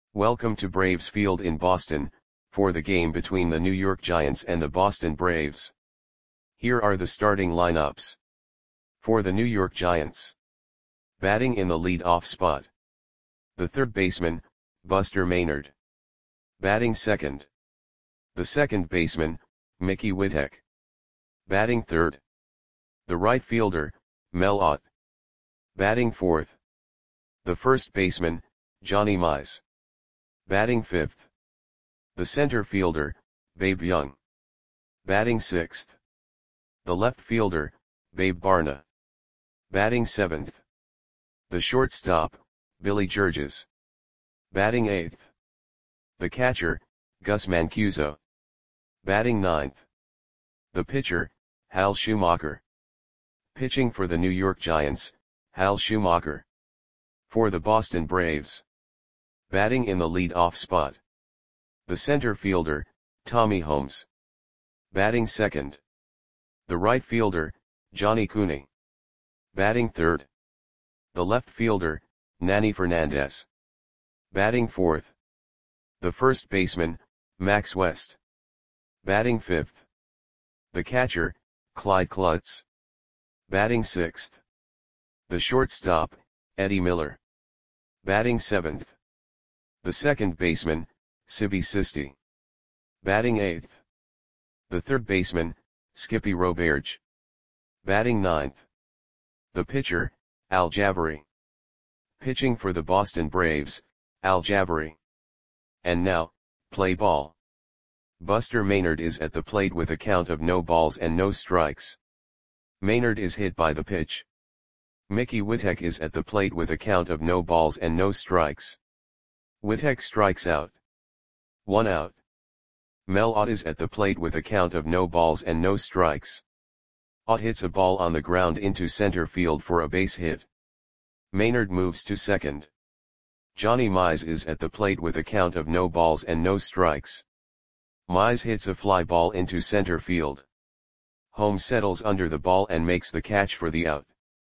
Welcome to Braves Field in Boston, for the game between the New York Giants and the Boston Braves. Here are the starting lineups. For the New York Giants. Batting in the lead-off spot. The third baseman, Buster Maynard. Batting second. The second baseman, Mickey Whitteck. Batting third. The right fielder, Mel Ott. Batting fourth. The first baseman, Johnny Mize. Batting fifth. The center fielder, Babe Young. Batting sixth. The left fielder, Babe Barna. Batting seventh. The shortstop, Billy Georges. Batting eighth. The catcher, Gus Mancuso. Batting ninth. The pitcher, Hal Schumacher. Pitching for the New York Giants, Hal Schumacher. For the Boston Braves. Batting in the lead-off spot. The center fielder, Tommy Holmes. Batting second. The right fielder, Johnny Cooney. Batting third. The left fielder, Nanny Fernandez. Batting fourth. The first baseman, Max West. Batting fifth. The catcher, Clyde Klutz. Batting sixth. The shortstop, Eddie Miller. Batting seventh. The second baseman, Sibby Sisti. Batting eighth. The third baseman, Skippy Roberge. Batting ninth. The pitcher, Al Jabari. Pitching for the Boston Braves, Al Jabari. And now, play ball. Buster Maynard is at the plate with a count of no balls and no strikes. Maynard is hit by the pitch. Mickey Whitteck is at the plate with a count of no balls and no strikes. Whitteck strikes out. 1 out. Mel Ott is at the plate with a count of no balls and no strikes. Ott hits a ball on the ground into center field for a base hit. Maynard moves to second. Johnny Mize is at the plate with a count of no balls and no strikes. Mize hits a fly ball into center field. Holmes settles under the ball and makes the catch for the out.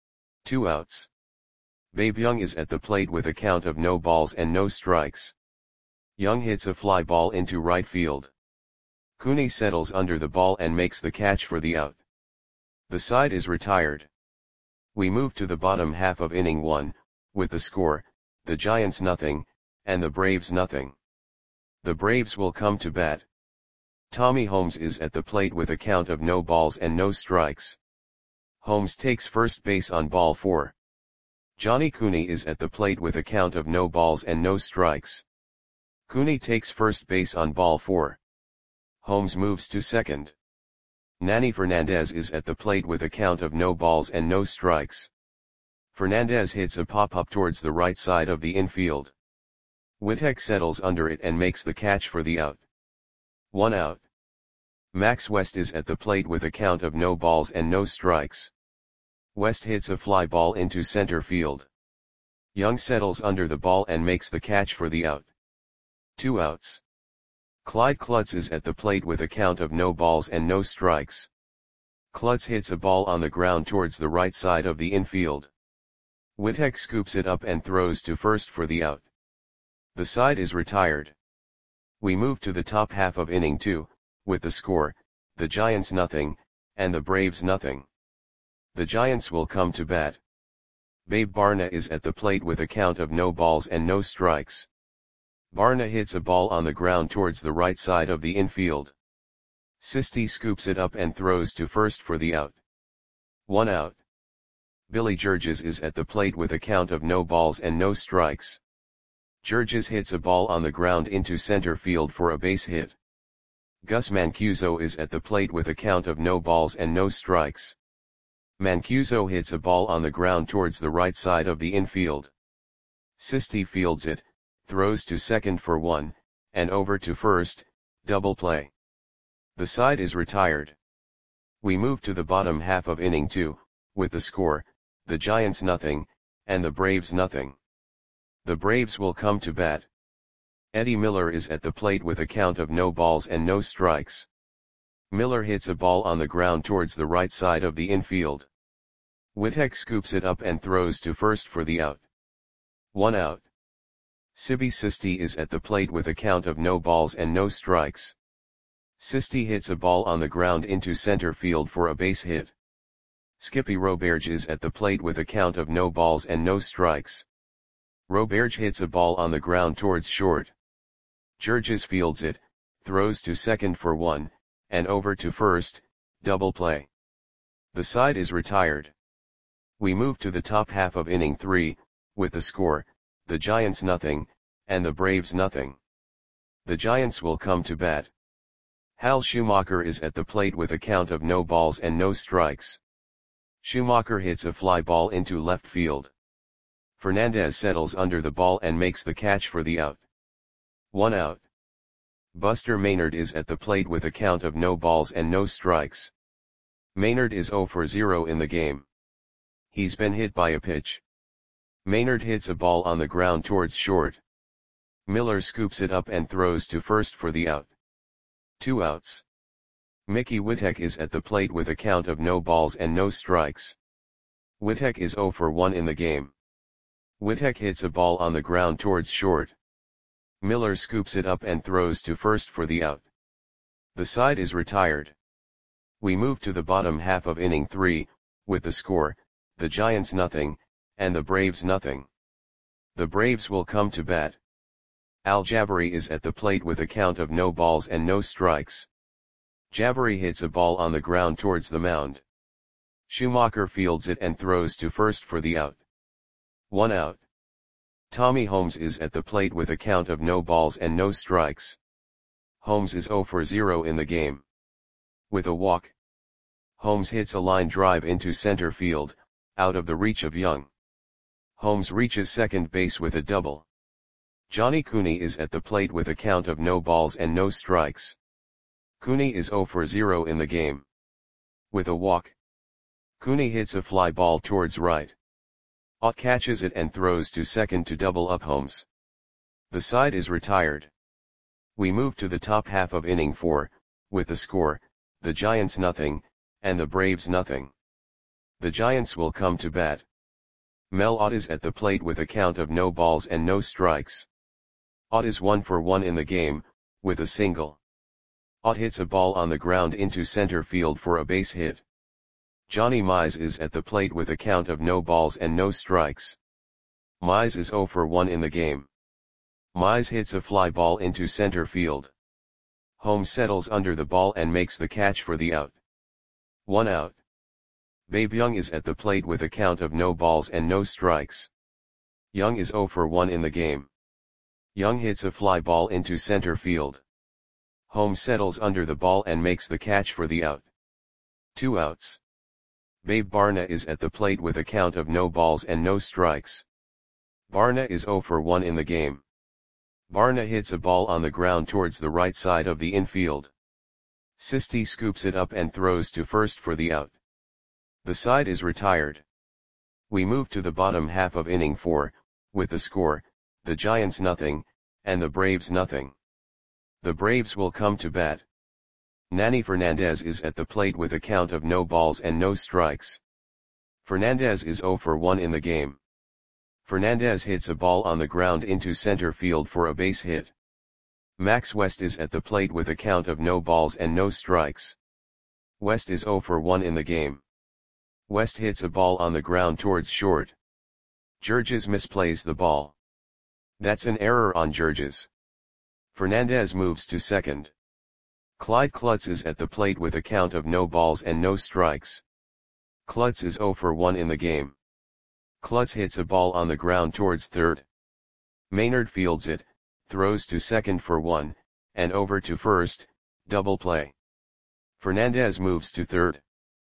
2 outs. Babe Young is at the plate with a count of no balls and no strikes. Young hits a fly ball into right field. Cooney settles under the ball and makes the catch for the out. The side is retired. We move to the bottom half of inning 1, with the score, the Giants nothing, and the Braves nothing. The Braves will come to bat. Tommy Holmes is at the plate with a count of no balls and no strikes. Holmes takes first base on ball 4. Johnny Cooney is at the plate with a count of no balls and no strikes. Cooney takes first base on ball 4. Holmes moves to second. Nanny Fernandez is at the plate with a count of no balls and no strikes. Fernandez hits a pop-up towards the right side of the infield. Whitteck settles under it and makes the catch for the out. 1 out. Max West is at the plate with a count of no balls and no strikes. West hits a fly ball into center field. Young settles under the ball and makes the catch for the out. 2 outs. Clyde Klutz is at the plate with a count of no balls and no strikes. Klutz hits a ball on the ground towards the right side of the infield. Whitteck scoops it up and throws to first for the out. The side is retired. We move to the top half of inning 2, with the score, the Giants nothing, and the Braves nothing. The Giants will come to bat. Babe Barna is at the plate with a count of no balls and no strikes. Barna hits a ball on the ground towards the right side of the infield. Sisti scoops it up and throws to first for the out. 1 out. Billy Georges is at the plate with a count of no balls and no strikes. Georges hits a ball on the ground into center field for a base hit. Gus Mancuso is at the plate with a count of no balls and no strikes. Mancuso hits a ball on the ground towards the right side of the infield. Sisti fields it, throws to second for 1, and over to first, double play. The side is retired. We move to the bottom half of inning 2, with the score, the Giants nothing, and the Braves nothing. The Braves will come to bat. Eddie Miller is at the plate with a count of no balls and no strikes. Miller hits a ball on the ground towards the right side of the infield. Whitteck scoops it up and throws to first for the out. 1 out. Sibi Sisti is at the plate with a count of no balls and no strikes. Sisti hits a ball on the ground into center field for a base hit. Skippy Roberge is at the plate with a count of no balls and no strikes. Roberge hits a ball on the ground towards short. Georges fields it, throws to second for one, and over to first, double play. The side is retired. We move to the top half of inning 3, with the score, the Giants nothing, and the Braves nothing. The Giants will come to bat. Hal Schumacher is at the plate with a count of no balls and no strikes. Schumacher hits a fly ball into left field. Fernandez settles under the ball and makes the catch for the out. 1 out. Buster Maynard is at the plate with a count of no balls and no strikes. Maynard is 0 for 0 in the game. He's been hit by a pitch. Maynard hits a ball on the ground towards short. Miller scoops it up and throws to first for the out. 2 outs. Mickey Witek is at the plate with a count of no balls and no strikes. Witek is 0 for 1 in the game. Witek hits a ball on the ground towards short. Miller scoops it up and throws to first for the out. The side is retired. We move to the bottom half of inning 3, with the score, the Giants nothing, and the Braves nothing. The Braves will come to bat. Al Jabari is at the plate with a count of no balls and no strikes. Jabari hits a ball on the ground towards the mound. Schumacher fields it and throws to first for the out. 1 out. Tommy Holmes is at the plate with a count of no balls and no strikes. Holmes is 0 for 0 in the game. With a walk, Holmes hits a line drive into center field, out of the reach of Young. Holmes reaches second base with a double. Johnny Cooney is at the plate with a count of no balls and no strikes. Cooney is 0 for 0 in the game. With a walk, Cooney hits a fly ball towards right. Ott catches it and throws to second to double up Holmes. The side is retired. We move to the top half of inning 4, with the score, the Giants nothing, and the Braves nothing. The Giants will come to bat. Mel Ott is at the plate with a count of no balls and no strikes. Ott is 1 for 1 in the game, with a single. Ott hits a ball on the ground into center field for a base hit. Johnny Mize is at the plate with a count of no balls and no strikes. Mize is 0 for 1 in the game. Mize hits a fly ball into center field. Holmes settles under the ball and makes the catch for the out. 1 out. Babe Young is at the plate with a count of no balls and no strikes. Young is 0 for 1 in the game. Young hits a fly ball into center field. Holmes settles under the ball and makes the catch for the out. 2 outs. Babe Barna is at the plate with a count of no balls and no strikes. Barna is 0 for 1 in the game. Barna hits a ball on the ground towards the right side of the infield. Sisti scoops it up and throws to first for the out. The side is retired. We move to the bottom half of inning 4, with the score, the Giants nothing, and the Braves nothing. The Braves will come to bat. Nanny Fernandez is at the plate with a count of no balls and no strikes. Fernandez is 0 for 1 in the game. Fernandez hits a ball on the ground into center field for a base hit. Max West is at the plate with a count of no balls and no strikes. West is 0 for 1 in the game. West hits a ball on the ground towards short. Georges misplays the ball. That's an error on Georges. Fernandez moves to second. Clyde Klutz is at the plate with a count of no balls and no strikes. Klutz is 0 for 1 in the game. Klutz hits a ball on the ground towards third. Maynard fields it, throws to second for 1, and over to first, double play. Fernandez moves to third.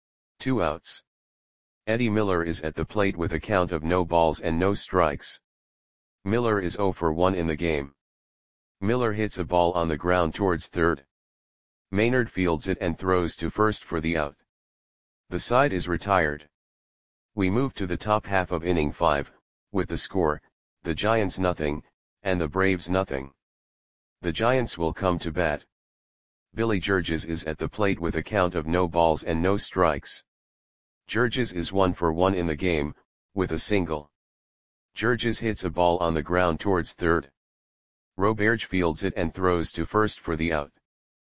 2 outs. Eddie Miller is at the plate with a count of no balls and no strikes. Miller is 0 for 1 in the game. Miller hits a ball on the ground towards third. Maynard fields it and throws to first for the out. The side is retired. We move to the top half of inning 5, with the score, the Giants nothing, and the Braves nothing. The Giants will come to bat. Billy Georges is at the plate with a count of no balls and no strikes. Georges is 1 for 1 in the game, with a single. Georges hits a ball on the ground towards third. Roberge fields it and throws to first for the out.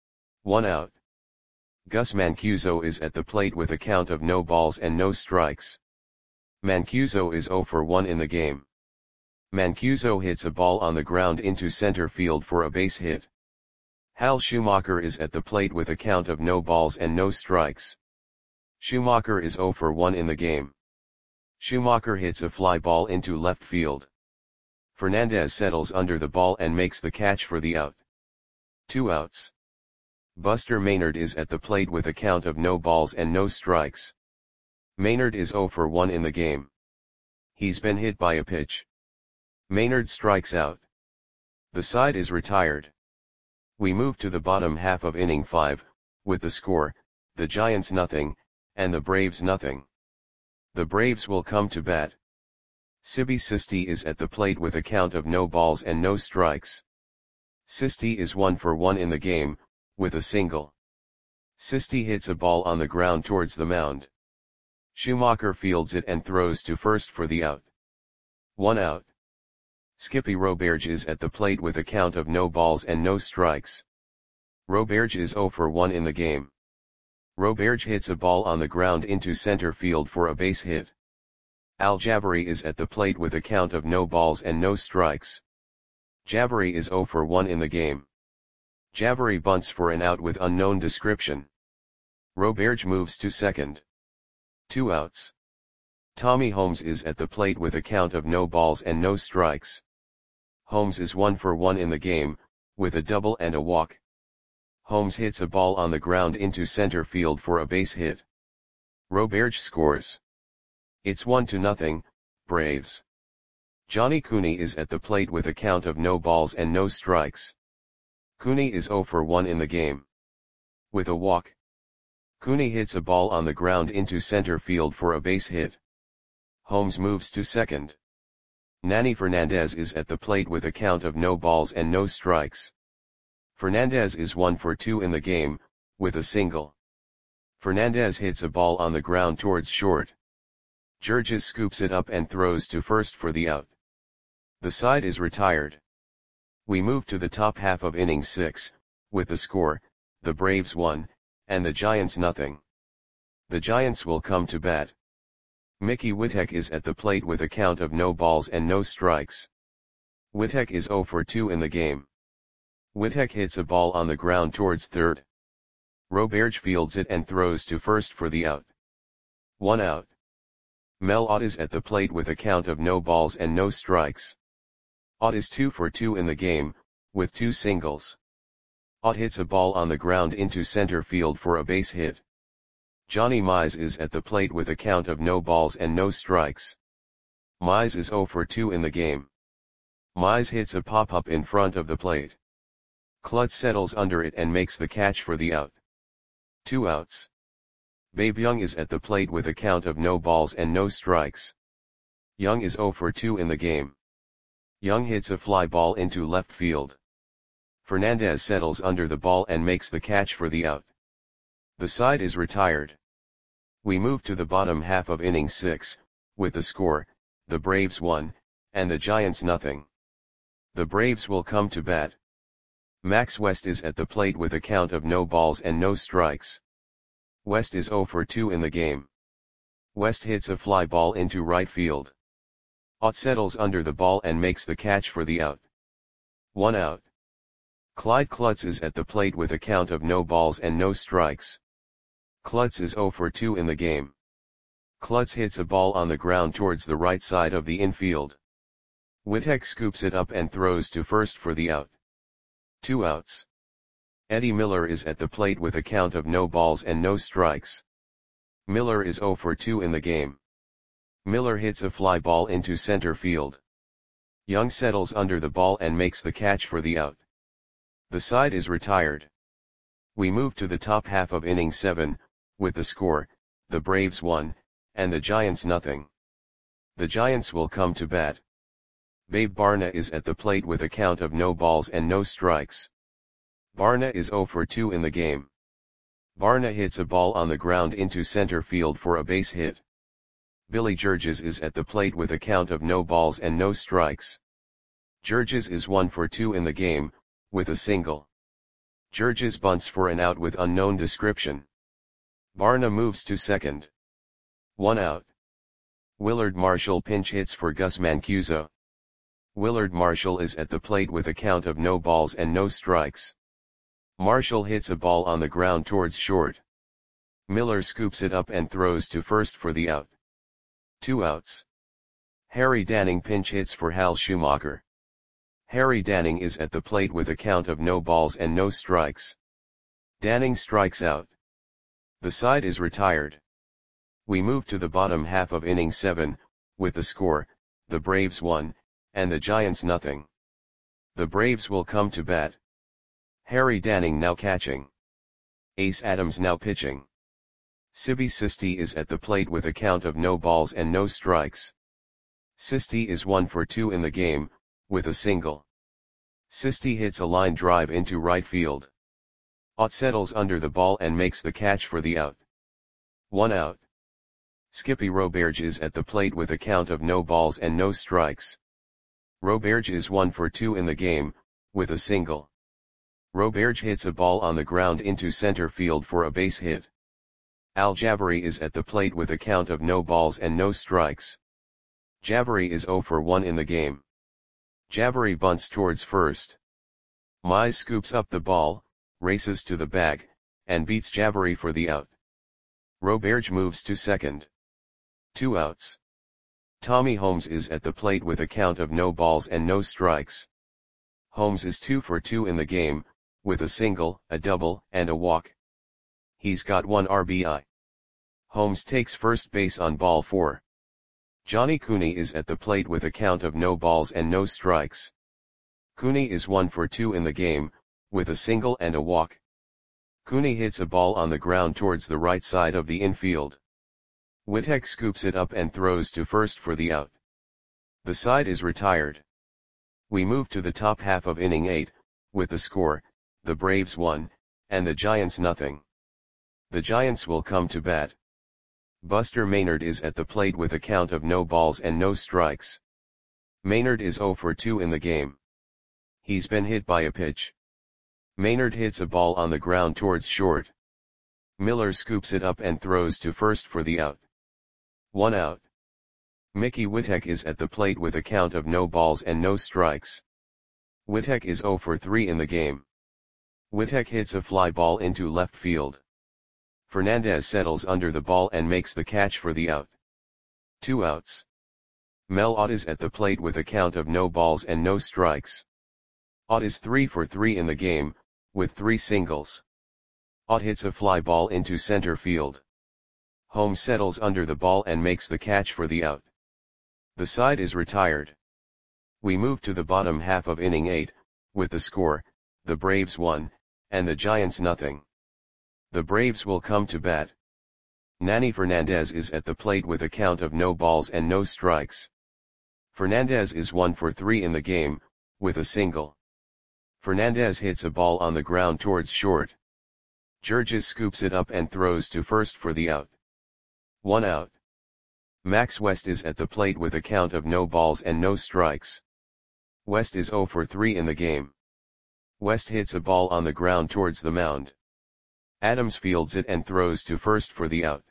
1 out. Gus Mancuso is at the plate with a count of no balls and no strikes. Mancuso is 0 for 1 in the game. Mancuso hits a ball on the ground into center field for a base hit. Hal Schumacher is at the plate with a count of no balls and no strikes. Schumacher is 0 for 1 in the game. Schumacher hits a fly ball into left field. Fernandez settles under the ball and makes the catch for the out. 2 outs. Buster Maynard is at the plate with a count of no balls and no strikes. Maynard is 0 for 1 in the game. He's been hit by a pitch. Maynard strikes out. The side is retired. We move to the bottom half of inning 5, with the score, the Giants nothing, and the Braves nothing. The Braves will come to bat. Sibi Sisti is at the plate with a count of no balls and no strikes. Sisti is 1 for 1 in the game, with a single. Sisti hits a ball on the ground towards the mound. Schumacher fields it and throws to first for the out. 1 out. Skippy Roberge is at the plate with a count of no balls and no strikes. Roberge is 0 for 1 in the game. Roberge hits a ball on the ground into center field for a base hit. Al Jabari is at the plate with a count of no balls and no strikes. Jabari is 0 for 1 in the game. Jabari bunts for an out with unknown description. Roberge moves to second. 2 outs. Tommy Holmes is at the plate with a count of no balls and no strikes. Holmes is 1 for 1 in the game, with a double and a walk. Holmes hits a ball on the ground into center field for a base hit. Roberge scores. It's 1-0, Braves. Johnny Cooney is at the plate with a count of no balls and no strikes. Cooney is 0 for 1 in the game. With a walk. Cooney hits a ball on the ground into center field for a base hit. Holmes moves to second. Nanny Fernandez is at the plate with a count of no balls and no strikes. Fernandez is 1 for 2 in the game, with a single. Fernandez hits a ball on the ground towards short. Georges scoops it up and throws to first for the out. The side is retired. We move to the top half of inning 6, with the score, the Braves 1, and the Giants nothing. The Giants will come to bat. Mickey Witek is at the plate with a count of no balls and no strikes. Witek is 0 for 2 in the game. Witek hits a ball on the ground towards third. Roberge fields it and throws to first for the out. 1 out. Mel Ott is at the plate with a count of no balls and no strikes. Ott is 2 for 2 in the game, with 2 singles. Ott hits a ball on the ground into center field for a base hit. Johnny Mize is at the plate with a count of no balls and no strikes. Mize is 0 for 2 in the game. Mize hits a pop-up in front of the plate. Klutz settles under it and makes the catch for the out. 2 outs. Babe Young is at the plate with a count of no balls and no strikes. Young is 0 for 2 in the game. Young hits a fly ball into left field. Fernandez settles under the ball and makes the catch for the out. The side is retired. We move to the bottom half of inning 6, with the score, the Braves 1, and the Giants nothing. The Braves will come to bat. Max West is at the plate with a count of no balls and no strikes. West is 0 for 2 in the game. West hits a fly ball into right field. Ott settles under the ball and makes the catch for the out. 1 out. Clyde Klutz is at the plate with a count of no balls and no strikes. Klutz is 0 for 2 in the game. Klutz hits a ball on the ground towards the right side of the infield. Witek scoops it up and throws to first for the out. 2 outs. Eddie Miller is at the plate with a count of no balls and no strikes. Miller is 0 for 2 in the game. Miller hits a fly ball into center field. Young settles under the ball and makes the catch for the out. The side is retired. We move to the top half of inning 7, with the score, the Braves 1, and the Giants nothing. The Giants will come to bat. Babe Barna is at the plate with a count of no balls and no strikes. Barna is 0 for 2 in the game. Barna hits a ball on the ground into center field for a base hit. Billy Georges is at the plate with a count of no balls and no strikes. Jurges is 1 for 2 in the game, with a single. Jurges bunts for an out with unknown description. Barna moves to second. 1 out. Willard Marshall pinch hits for Gus Mancuso. Willard Marshall is at the plate with a count of no balls and no strikes. Marshall hits a ball on the ground towards short. Miller scoops it up and throws to first for the out. 2 outs. Harry Danning pinch hits for Hal Schumacher. Harry Danning is at the plate with a count of no balls and no strikes. Danning strikes out. The side is retired. We move to the bottom half of inning 7, with the score, the Braves 1, and the Giants nothing. The Braves will come to bat. Harry Danning now catching. Ace Adams now pitching. Sibby Sisti is at the plate with a count of no balls and no strikes. Sisti is 1 for 2 in the game, with a single. Sisti hits a line drive into right field. Ott settles under the ball and makes the catch for the out. 1 out. Skippy Roberge is at the plate with a count of no balls and no strikes. Roberge is 1 for 2 in the game, with a single. Roberge hits a ball on the ground into center field for a base hit. Al Jabari is at the plate with a count of no balls and no strikes. Jabari is 0 for 1 in the game. Jabari bunts towards first. Mize scoops up the ball, races to the bag, and beats Jabari for the out. Roberge moves to second. 2 outs. Tommy Holmes is at the plate with a count of no balls and no strikes. Holmes is 2 for 2 in the game, with a single, a double, and a walk. He's got 1 RBI. Holmes takes first base on ball 4. Johnny Cooney is at the plate with a count of no balls and no strikes. Cooney is 1 for 2 in the game, with a single and a walk. Cooney hits a ball on the ground towards the right side of the infield. Whitek scoops it up and throws to first for the out. The side is retired. We move to the top half of inning 8, with the score, the Braves 1, and the Giants nothing. The Giants will come to bat. Buster Maynard is at the plate with a count of no balls and no strikes. Maynard is 0 for 2 in the game. He's been hit by a pitch. Maynard hits a ball on the ground towards short. Miller scoops it up and throws to first for the out. 1 out. Mickey Whitek is at the plate with a count of no balls and no strikes. Whitek is 0 for 3 in the game. Whitek hits a fly ball into left field. Fernandez settles under the ball and makes the catch for the out. 2 outs. Mel Ott is at the plate with a count of no balls and no strikes. Ott is 3 for 3 in the game, with 3 singles. Ott hits a fly ball into center field. Holmes settles under the ball and makes the catch for the out. The side is retired. We move to the bottom half of inning 8, with the score, the Braves 1, and the Giants nothing. The Braves will come to bat. Nanny Fernandez is at the plate with a count of no balls and no strikes. Fernandez is 1 for 3 in the game, with a single. Fernandez hits a ball on the ground towards short. Jurges scoops it up and throws to first for the out. 1 out. Max West is at the plate with a count of no balls and no strikes. West is 0 for 3 in the game. West hits a ball on the ground towards the mound. Adams fields it and throws to first for the out.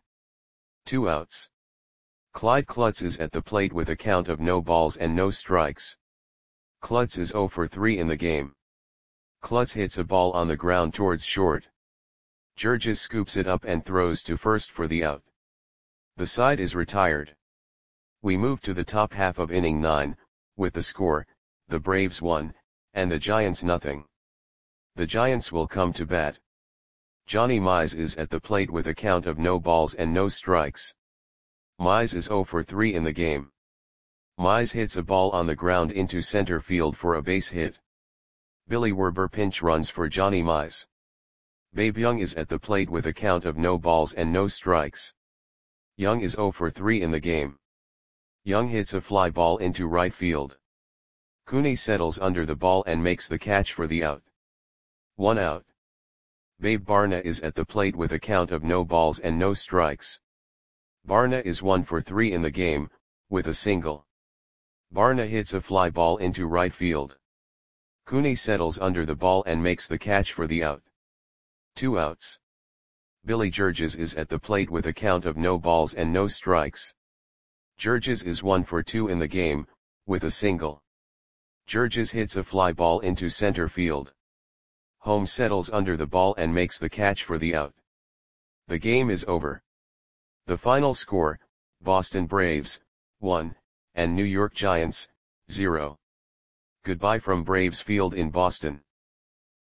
2 outs. Clyde Klutz is at the plate with a count of no balls and no strikes. Klutz is 0 for 3 in the game. Klutz hits a ball on the ground towards short. Jurges scoops it up and throws to first for the out. The side is retired. We move to the top half of inning 9, with the score, the Braves 1, and the Giants nothing. The Giants will come to bat. Johnny Mize is at the plate with a count of no balls and no strikes. Mize is 0 for 3 in the game. Mize hits a ball on the ground into center field for a base hit. Billy Werber pinch runs for Johnny Mize. Babe Young is at the plate with a count of no balls and no strikes. Young is 0 for 3 in the game. Young hits a fly ball into right field. Cooney settles under the ball and makes the catch for the out. 1 out. Babe Barna is at the plate with a count of no balls and no strikes. Barna is 1 for 3 in the game, with a single. Barna hits a fly ball into right field. Cooney settles under the ball and makes the catch for the out. 2 outs. Billy Georges is at the plate with a count of no balls and no strikes. Georges is 1 for 2 in the game, with a single. Georges hits a fly ball into center field. Holmes settles under the ball and makes the catch for the out. The game is over. The final score, Boston Braves, 1, and New York Giants, 0. Goodbye from Braves Field in Boston.